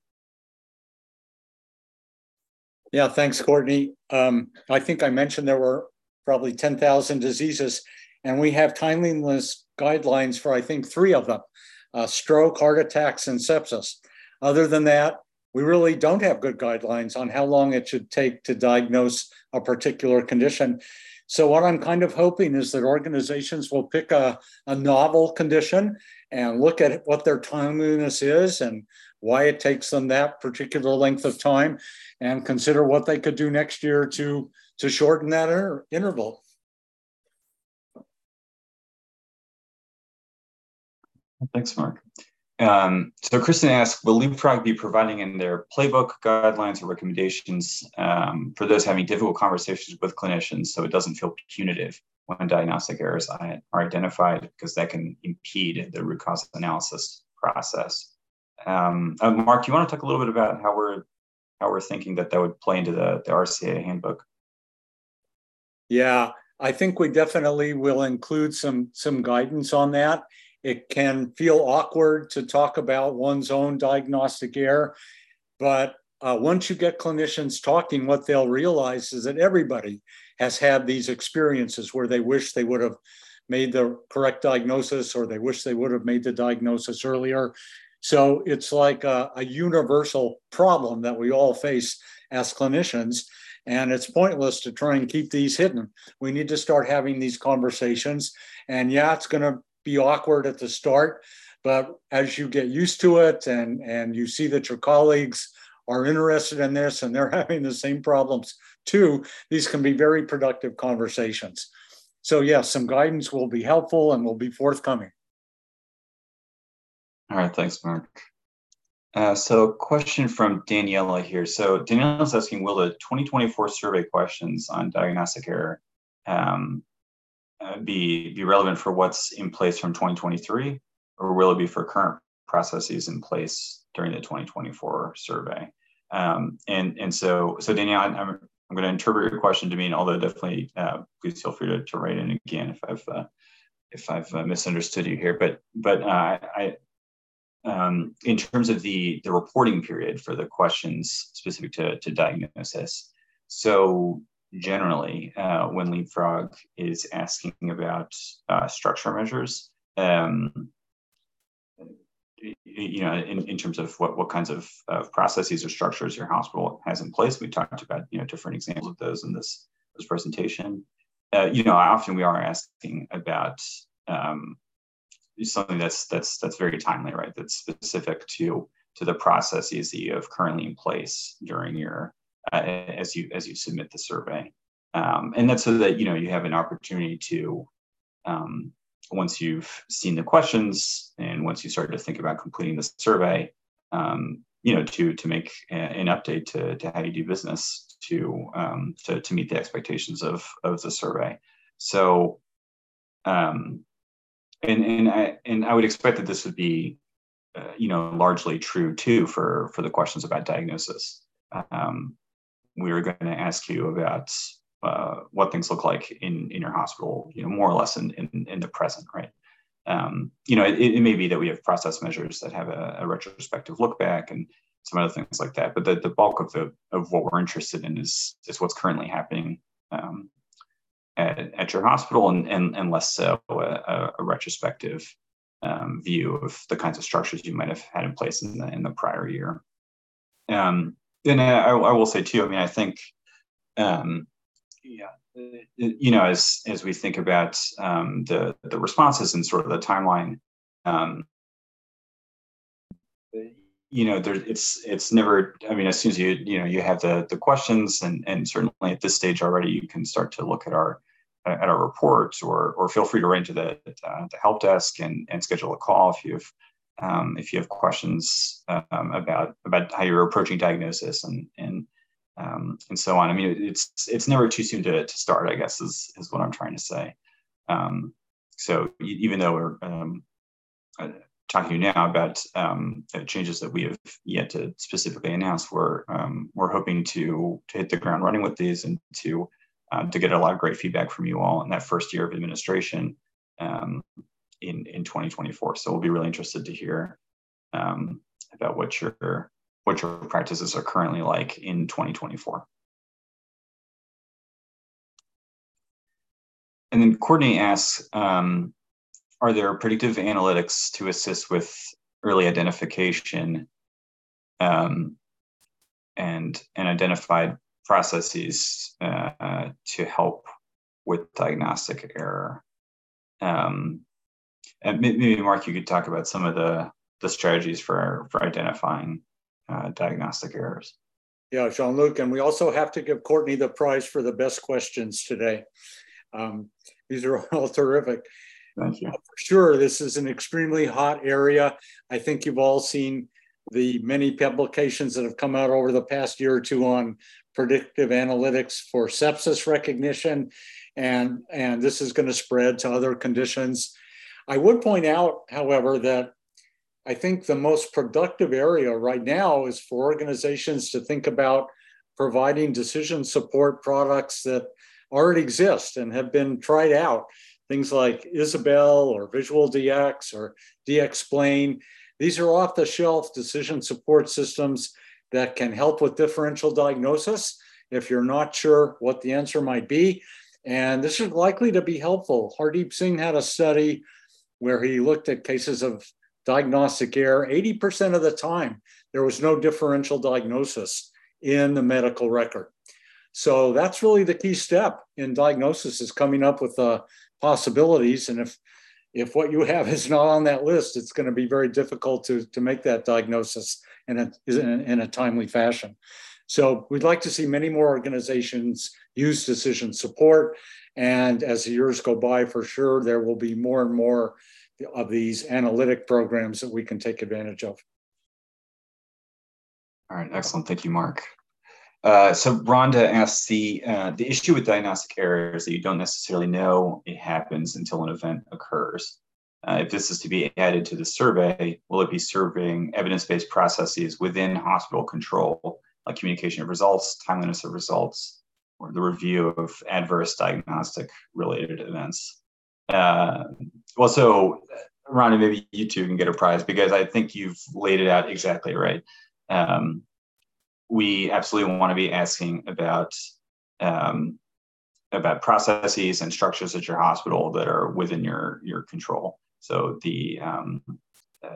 Yeah, thanks, Courtney. Um, I think I mentioned there were probably ten thousand diseases, and we have timeliness guidelines for, I think, three of them, uh, stroke, heart attacks, and sepsis. Other than that, we really don't have good guidelines on how long it should take to diagnose a particular condition. So what I'm kind of hoping is that organizations will pick a, a novel condition and look at what their timeliness is and why it takes them that particular length of time, and consider what they could do next year to, to shorten that inter interval. Thanks, Mark. Um, so Kristen asked, will Leapfrog be providing in their playbook guidelines or recommendations um, for those having difficult conversations with clinicians so it doesn't feel punitive when diagnostic errors are identified, because that can impede the root cause analysis process? Um, uh, Mark, you want to talk a little bit about how we're how we're thinking that that would play into the, the R C A handbook? Yeah, I think we definitely will include some some guidance on that. It can feel awkward to talk about one's own diagnostic error, but uh, once you get clinicians talking, what they'll realize is that everybody has had these experiences where they wish they would have made the correct diagnosis, or they wish they would have made the diagnosis earlier. So it's like a, a universal problem that we all face as clinicians, and it's pointless to try and keep these hidden. We need to start having these conversations, and yeah, it's going to be awkward at the start, but as you get used to it and, and you see that your colleagues are interested in this and they're having the same problems too, these can be very productive conversations. So yes, yeah, some guidance will be helpful and will be forthcoming. All right, thanks, Mark. Uh, so question from Daniela here. So Daniela's asking, will the twenty twenty-four survey questions on diagnostic error um, uh, be, be relevant for what's in place from twenty twenty-three, or will it be for current processes in place during the twenty twenty-four survey? Um, and, and so, so Danielle, I'm, I'm going to interpret your question to mean, although definitely uh, please feel free to, to write in again if I've, uh, if I've uh, misunderstood you here, but, but uh, I, um, in terms of the, the reporting period for the questions specific to, to diagnosis, so generally, uh, when Leapfrog is asking about uh, structure measures, um, you know, in, in terms of what, what kinds of, of processes or structures your hospital has in place, we talked about, you know, different examples of those in this, this presentation. Uh, you know, often we are asking about um, something that's that's that's very timely, right? That's specific to to the processes that you have currently in place during your uh, as you as you submit the survey, um, and that's so that you know you have an opportunity to um, once you've seen the questions and once you start to think about completing the survey, um, you know, to to make a, an update to, to how you do business to um, to to meet the expectations of of the survey. So, um, and and I and I would expect that this would be, uh, you know, largely true too for for the questions about diagnosis. Um, we are going to ask you about uh, what things look like in, in your hospital, you know, more or less in, in, in the present, right? Um, you know, it, it may be that we have process measures that have a, a retrospective look back and some other things like that. But the, the bulk of the of what we're interested in is is what's currently happening um, at, at your hospital, and and, and less so a, a retrospective um, view of the kinds of structures you might have had in place in the in the prior year. Um, and I, I will say too, I mean, I think, um, yeah, you know, as as we think about um, the the responses and sort of the timeline, um, you know, there it's it's never. I mean, as soon as you you know you have the the questions, and and certainly at this stage already, you can start to look at our at our reports, or or feel free to write to the uh, the help desk and and schedule a call if you've. Um, if you have questions um, about about how you're approaching diagnosis and and um, and so on. I mean, it's it's never too soon to, to start, I guess, is is what I'm trying to say. Um, so even though we're um, talking to you now about um, changes that we have yet to specifically announce, we're um, we're hoping to to hit the ground running with these and to uh, to get a lot of great feedback from you all in that first year of administration. Um, in in twenty twenty-four. So we'll be really interested to hear um, about what your what your practices are currently like in twenty twenty-four. And then Courtney asks, um, are there predictive analytics to assist with early identification um, and and identified processes uh, to help with diagnostic error? Um, And maybe, Mark, you could talk about some of the, the strategies for, for identifying uh, diagnostic errors. Yeah, Jean-Luc, and we also have to give Courtney the prize for the best questions today. Um, these are all terrific. Thank you. Uh, for sure, this is an extremely hot area. I think you've all seen the many publications that have come out over the past year or two on predictive analytics for sepsis recognition, and, and this is going to spread to other conditions. I would point out, however, that I think the most productive area right now is for organizations to think about providing decision support products that already exist and have been tried out. Things like Isabel or Visual D X or DXplain. These are off-the-shelf decision support systems that can help with differential diagnosis if you're not sure what the answer might be. And this is likely to be helpful. Hardeep Singh had a study where he looked at cases of diagnostic error. eighty percent of the time, there was no differential diagnosis in the medical record. So that's really the key step in diagnosis, is coming up with uh, possibilities. And if, if what you have is not on that list, it's going to be very difficult to, to make that diagnosis in a, in, in a timely fashion. So we'd like to see many more organizations use decision support. And as the years go by, for sure, there will be more and more of these analytic programs that we can take advantage of. All right, excellent. Thank you, Mark. Uh, so Rhonda asks, the, uh, the issue with diagnostic errors that you don't necessarily know it happens until an event occurs. Uh, if this is to be added to the survey, will it be serving evidence-based processes within hospital control, like communication of results, timeliness of results, or the review of adverse diagnostic related events? Uh, well, so Ronnie, maybe you two can get a prize because I think you've laid it out exactly right. Um, we absolutely want to be asking about um, about processes and structures at your hospital that are within your your control. So the um, uh,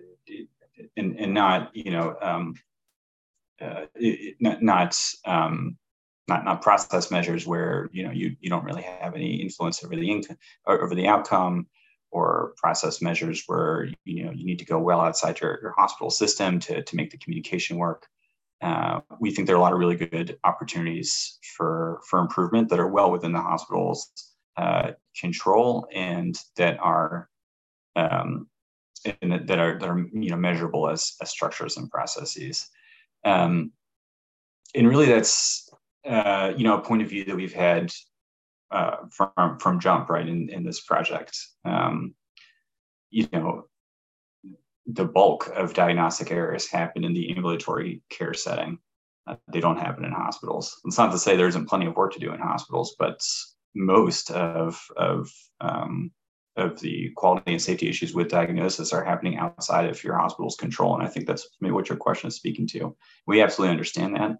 and and not you know um, uh, it, not not, um, not not process measures where you know you you don't really have any influence over the income or over the outcome, or process measures where you know you need to go well outside your, your hospital system to to make the communication work. Uh, we think there are a lot of really good opportunities for for improvement that are well within the hospital's uh, control and that are um, and that, that are that are you know measurable as, as structures and processes. Um, and really, that's uh, you know a point of view that we've had uh, from from jump right in in this project. Um, you know, the bulk of diagnostic errors happen in the ambulatory care setting. Uh, they don't happen in hospitals. It's not to say there isn't plenty of work to do in hospitals, but most of of um, of the quality and safety issues with diagnosis are happening outside of your hospital's control. And I think that's maybe what your question is speaking to. We absolutely understand that.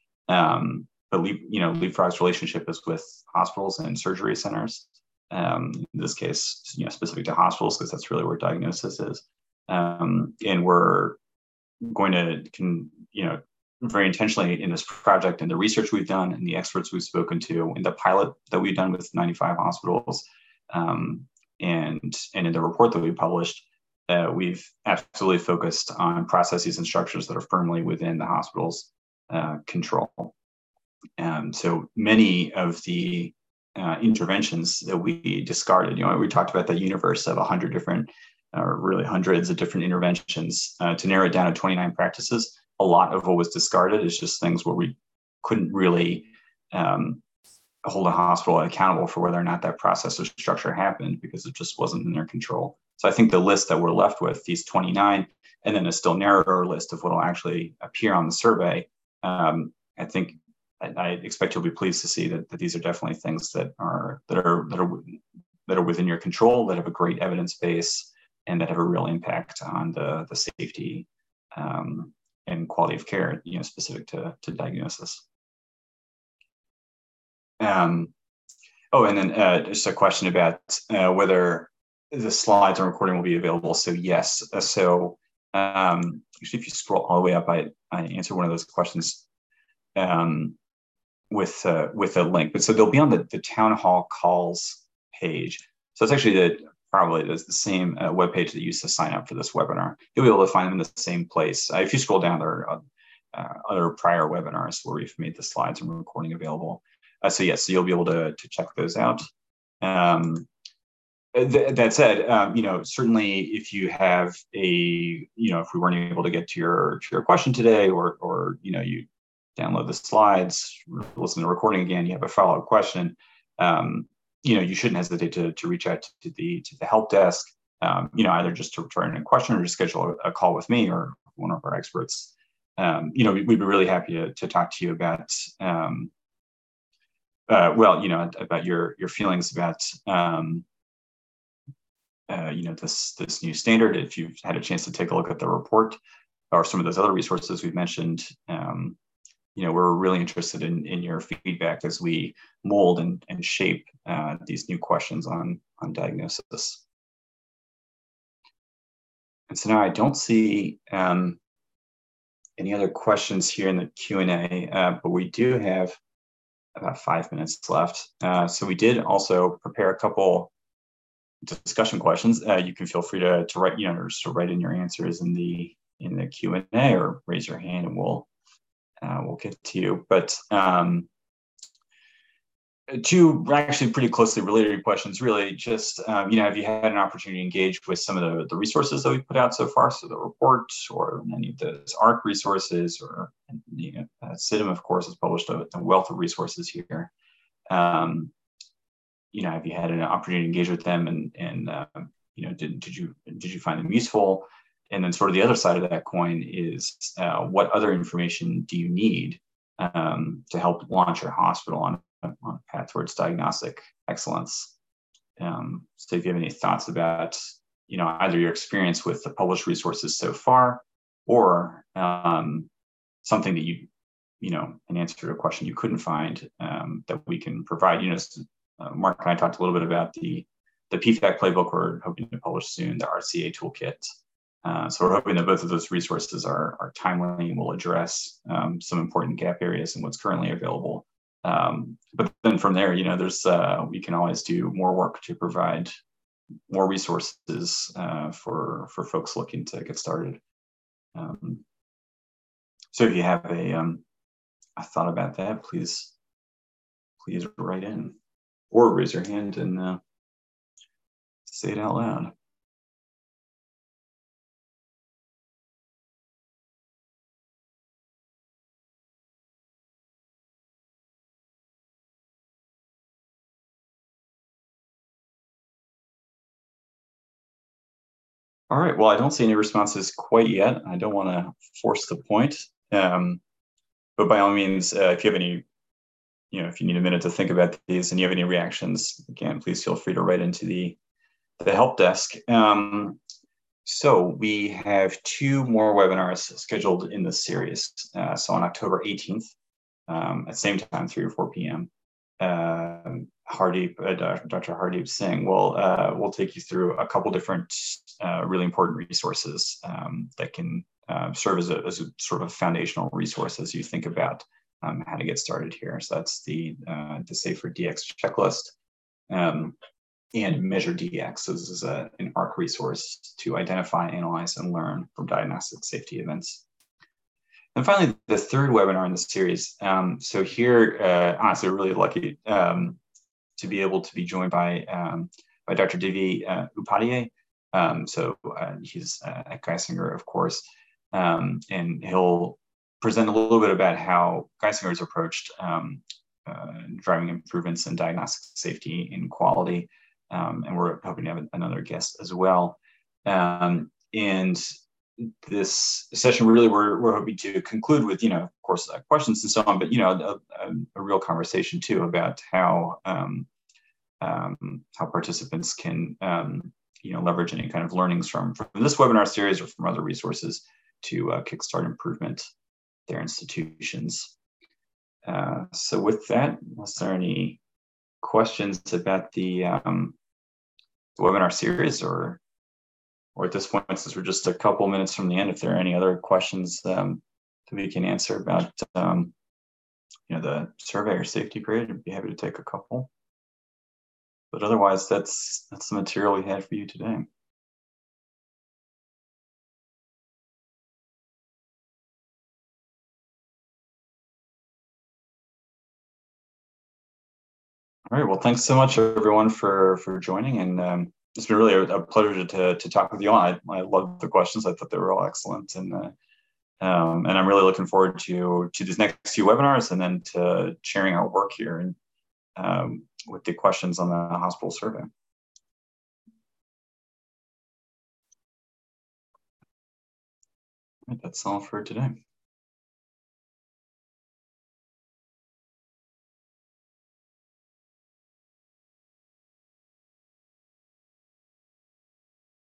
Um, but Leap, you know, Leapfrog's relationship is with hospitals and surgery centers. Um, in this case, you know, specific to hospitals, because that's really where diagnosis is. Um, and we're going to, can, you know, very intentionally in this project and the research we've done and the experts we've spoken to in the pilot that we've done with ninety-five hospitals, um, and and in the report that we published, uh, we've absolutely focused on processes and structures that are firmly within the hospital's uh, control. Um, so many of the uh, interventions that we discarded, you know, we talked about the universe of a hundred different, or really hundreds of different interventions, uh, to narrow it down to twenty-nine practices. A lot of what was discarded is just things where we couldn't really um, hold a hospital accountable for whether or not that process or structure happened because it just wasn't in their control. So I think the list that we're left with, these twenty-nine, and then a still narrower list of what will actually appear on the survey, um, I think I, I expect you'll be pleased to see that, that these are definitely things that are that are that are that are within your control, that have a great evidence base, and that have a real impact on the the safety um, and quality of care, you know, specific to to diagnosis. Um, oh, and then uh, just a question about uh, whether the slides and recording will be available. So yes, uh, so um, actually, if you scroll all the way up, I I answered one of those questions um, with uh, with a link. But so they'll be on the the town hall calls page. So it's actually the probably the, the same uh, webpage that you used to sign up for this webinar. You'll be able to find them in the same place. Uh, if you scroll down, there are uh, other prior webinars where we've made the slides and recording available. Uh, so yes, so you'll be able to, to check those out. Um, th that said, um, you know, certainly if you have a, you know, if we weren't able to get to your to your question today, or or you know, you download the slides, listen to the recording again, you have a follow-up question, um, you know, you shouldn't hesitate to to reach out to the to the help desk, um, you know, either just to return a question or to schedule a, a call with me or one of our experts. Um, you know, we'd be really happy to, to talk to you about. Um, Uh, well, you know, about your your feelings about um, uh, you know this this new standard. If you've had a chance to take a look at the report or some of those other resources we've mentioned, um, you know, we're really interested in in your feedback as we mold and and shape uh, these new questions on on diagnosis. And so now I don't see um, any other questions here in the Q and A, uh, but we do have about five minutes left. Uh, so we did also prepare a couple discussion questions. Uh, you can feel free to, to write, you know, just to write in your answers in the in the Q and A, or raise your hand and we'll uh, we'll get to you. But um, two actually pretty closely related questions, really. Just um, you know, have you had an opportunity to engage with some of the, the resources that we've put out so far? So the report, or any of those A R C resources, or you know, uh, C I D M, of course, has published a, a wealth of resources here. Um, you know, have you had an opportunity to engage with them, and and uh, you know, did did you did you find them useful? And then sort of the other side of that coin is uh, what other information do you need um, to help launch your hospital on on a path towards diagnostic excellence? Um, so if you have any thoughts about you know, either your experience with the published resources so far, or um, something that you, you know, an answer to a question you couldn't find um, that we can provide. You know, uh, Mark and I talked a little bit about the the P FAC playbook we're hoping to publish soon, the R C A toolkit. Uh, so we're hoping that both of those resources are, are timely and will address um, some important gap areas in what's currently available. Um, but then from there, you know, there's uh, we can always do more work to provide more resources uh, for for folks looking to get started. Um, so if you have a um, a thought about that, please please write in or raise your hand and uh, say it out loud. All right, well, I don't see any responses quite yet. I don't want to force the point. Um, but by all means, uh, if you have any, you know, if you need a minute to think about these and you have any reactions, again, please feel free to write into the, the help desk. Um, so we have two more webinars scheduled in this series. Uh, so on October eighteenth, um, at the same time, three or four p m, uh, Hardeep, uh, Doctor Hardeep Singh will uh, will take you through a couple different uh, really important resources um, that can uh, serve as a, as a sort of a foundational resource as you think about um, how to get started here. So that's the uh, the Safer D X checklist um, and Measure D X. So this is a, an A R C resource to identify, analyze, and learn from diagnostic safety events. And finally, the third webinar in the series. Um, so here, uh, honestly, we're really lucky um, to be able to be joined by um, by Doctor Divi uh, Upadhyay. Um, so uh, he's uh, at Geisinger, of course, um, and he'll present a little bit about how Geisinger has approached um, uh, driving improvements in diagnostic safety and quality. Um, and we're hoping to have another guest as well. Um, and this session, really, we're, we're hoping to conclude with, you know, of course, uh, questions and so on, but, you know, a, a, a real conversation, too, about how um, um, how participants can, um, you know, leverage any kind of learnings from, from this webinar series or from other resources to uh, kickstart improvement their institutions. Uh, so with that, unless there are any questions about the, um, the webinar series, or or at this point, since we're just a couple minutes from the end, if there are any other questions um, that we can answer about, um, you know, the survey or safety grade, I'd be happy to take a couple. But otherwise, that's that's the material we had for you today. All right. Well, thanks so much, everyone, for for joining, and um, it's been really a, a pleasure to to talk with you all. I, I loved the questions. I thought they were all excellent, and uh, um, and I'm really looking forward to to these next few webinars, and then to sharing our work here and um, with the questions on the hospital survey. All right, that's all for today.